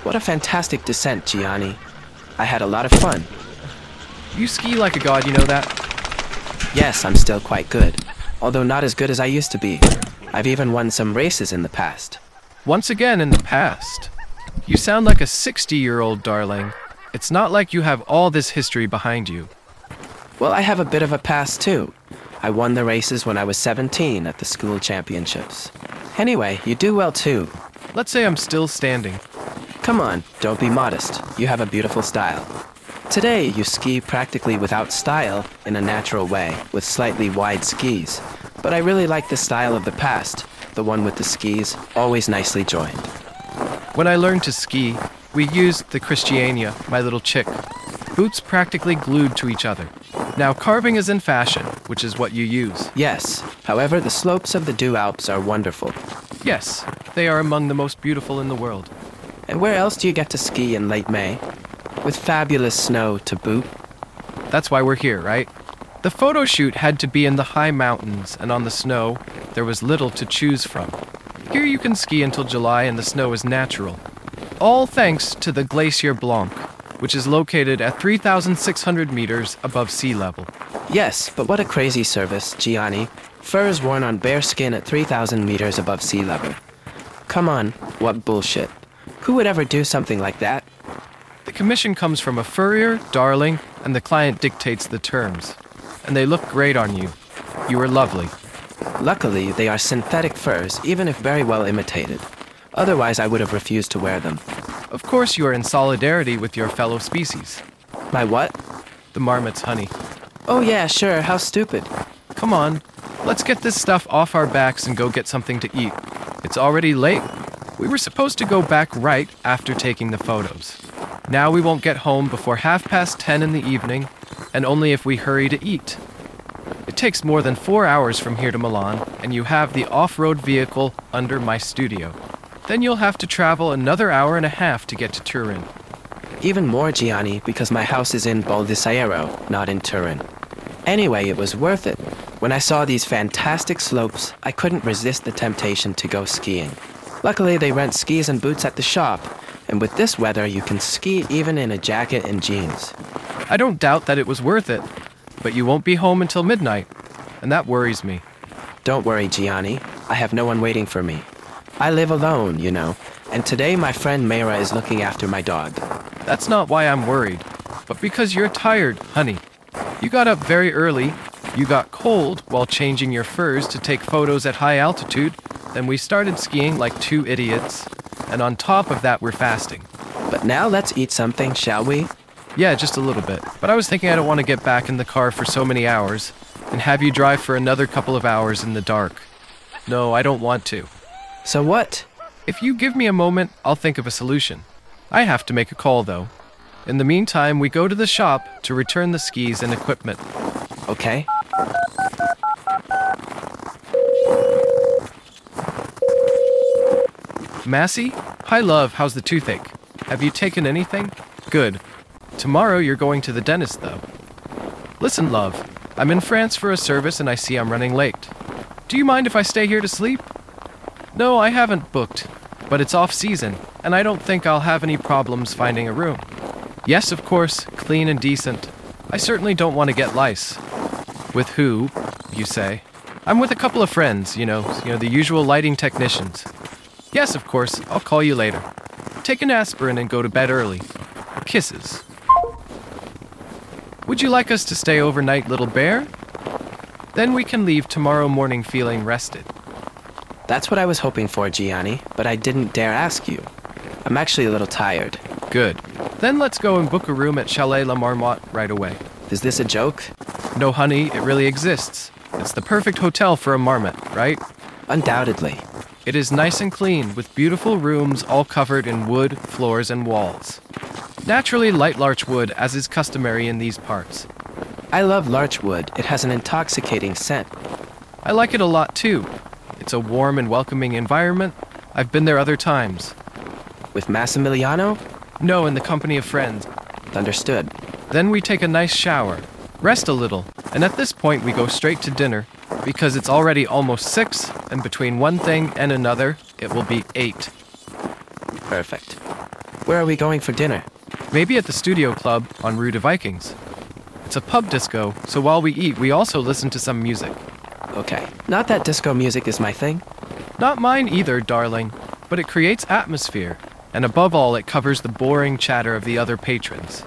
What a fantastic descent, Gianni. I had a lot of fun. You ski like a god, you know that? Yes, I'm still quite good, although not as good as I used to be. I've even won some races in the past. Once again in the past. You sound like a 60-year-old, darling. It's not like you have all this history behind you. Well, I have a bit of a past, too. I won the races when I was 17 at the school championships. Anyway, you do well, too. Let's say I'm still standing. Come on, don't be modest. You have a beautiful style. Today, you ski practically without style in a natural way, with slightly wide skis. But I really like the style of the past, the one with the skis, always nicely joined. When I learned to ski, we used the Christiania, my little chick. Boots practically glued to each other. Now carving is in fashion, which is what you use. Yes, however, the slopes of the Deux Alpes are wonderful. Yes, they are among the most beautiful in the world. And where else do you get to ski in late May? With fabulous snow to boot. That's why we're here, right? The photo shoot had to be in the high mountains, and on the snow, there was little to choose from. Here you can ski until July and the snow is natural. All thanks to the Glacier Blanc, which is located at 3,600 meters above sea level. Yes, but what a crazy service, Gianni. Furs worn on bare skin at 3,000 meters above sea level. Come on, what bullshit. Who would ever do something like that? The commission comes from a furrier, darling, and the client dictates the terms. And they look great on you. You are lovely. Luckily, they are synthetic furs, even if very well imitated. Otherwise, I would have refused to wear them. Of course you are in solidarity with your fellow species. My what? The marmots, honey. Oh yeah, sure, how stupid. Come on, let's get this stuff off our backs and go get something to eat. It's already late. We were supposed to go back right after taking the photos. Now we won't get home before 10:30 in the evening, and only if we hurry to eat. It takes more than 4 hours from here to Milan, and you have the off-road vehicle under my studio. Then you'll have to travel another hour and a half to get to Turin. Even more, Gianni, because my house is in Baldissaero, not in Turin. Anyway, it was worth it. When I saw these fantastic slopes, I couldn't resist the temptation to go skiing. Luckily, they rent skis and boots at the shop, and with this weather, you can ski even in a jacket and jeans. I don't doubt that it was worth it, but you won't be home until midnight, and that worries me. Don't worry, Gianni. I have no one waiting for me. I live alone, you know, and today my friend Mayra is looking after my dog. That's not why I'm worried, but because you're tired, honey. You got up very early, you got cold while changing your furs to take photos at high altitude, then we started skiing like two idiots, and on top of that we're fasting. But now let's eat something, shall we? Yeah, just a little bit. But I was thinking I don't want to get back in the car for so many hours and have you drive for another couple of hours in the dark. No, I don't want to. So what? If you give me a moment, I'll think of a solution. I have to make a call, though. In the meantime, we go to the shop to return the skis and equipment. Okay. Massey? Hi, love. How's the toothache? Have you taken anything? Good. Tomorrow you're going to the dentist, though. Listen, love. I'm in France for a service and I see I'm running late. Do you mind if I stay here to sleep? No, I haven't booked, but it's off-season, and I don't think I'll have any problems finding a room. Yes, of course, clean and decent. I certainly don't want to get lice. With who, you say? I'm with a couple of friends, you know, the usual lighting technicians. Yes, of course, I'll call you later. Take an aspirin and go to bed early. Kisses. Would you like us to stay overnight, little bear? Then we can leave tomorrow morning feeling rested. That's what I was hoping for, Gianni, but I didn't dare ask you. I'm actually a little tired. Good. Then let's go and book a room at Chalet La Marmotte right away. Is this a joke? No, honey, it really exists. It's the perfect hotel for a marmot, right? Undoubtedly. It is nice and clean, with beautiful rooms all covered in wood, floors, and walls. Naturally light larch wood, as is customary in these parts. I love larch wood. It has an intoxicating scent. I like it a lot, too. It's a warm and welcoming environment. I've been there other times. With Massimiliano? No, in the company of friends. Understood. Then we take a nice shower, rest a little, and at this point we go straight to dinner, because it's already almost 6, and between one thing and another, it will be 8. Perfect. Where are we going for dinner? Maybe at the Studio Club on Rue de Vikings. It's a pub disco, so while we eat, we also listen to some music. Okay. Not that disco music is my thing. Not mine either, darling, but it creates atmosphere, and above all, it covers the boring chatter of the other patrons.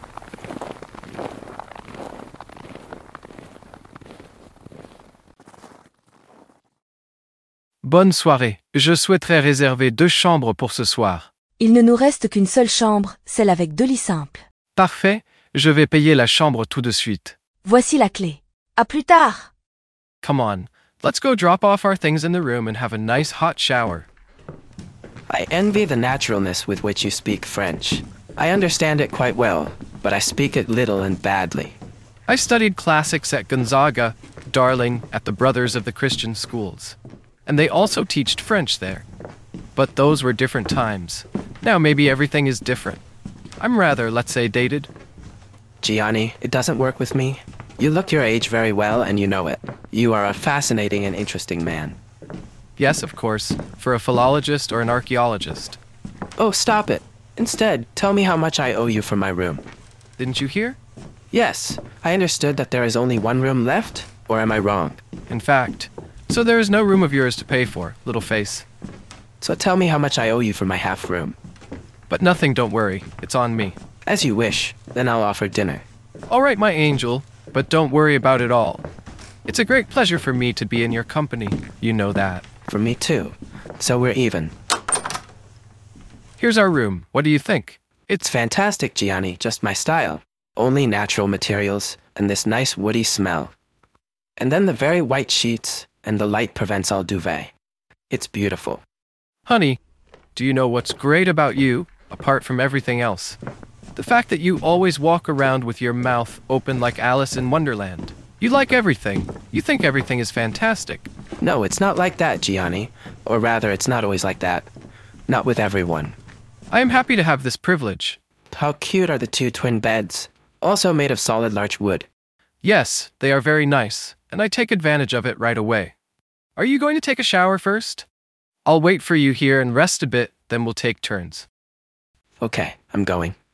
Bonne soirée. Je souhaiterais réserver 2 chambres pour ce soir. Il ne nous reste qu'une seule chambre, celle avec 2 lits simples. Parfait, je vais payer la chambre tout de suite. Voici la clé. À plus tard! Come on, let's go drop off our things in the room and have a nice hot shower. I envy the naturalness with which you speak French. I understand it quite well, but I speak it little and badly. I studied classics at Gonzaga, darling, at the Brothers of the Christian Schools. And they also teached French there. But those were different times. Now maybe everything is different. I'm rather, let's say, dated. Gianni, it doesn't work with me. You look your age very well, and you know it. You are a fascinating and interesting man. Yes, of course, for a philologist or an archaeologist. Oh, stop it. Instead, tell me how much I owe you for my room. Didn't you hear? Yes, I understood that there is only one room left, or am I wrong? In fact, so there is no room of yours to pay for, little face. So tell me how much I owe you for my half room. But nothing, don't worry, it's on me. As you wish, then I'll offer dinner. All right, my angel, but don't worry about it all. It's a great pleasure for me to be in your company, you know that. For me too. So we're even. Here's our room, what do you think? It's fantastic, Gianni, just my style. Only natural materials, and this nice woody smell. And then the very white sheets, and the light prevents all duvet. It's beautiful. Honey, do you know what's great about you, apart from everything else? The fact that you always walk around with your mouth open like Alice in Wonderland. You like everything. You think everything is fantastic. No, it's not like that, Gianni. Or rather, it's not always like that. Not with everyone. I am happy to have this privilege. How cute are the 2 twin beds, also made of solid larch wood. Yes, they are very nice, and I take advantage of it right away. Are you going to take a shower first? I'll wait for you here and rest a bit, then we'll take turns. Okay, I'm going.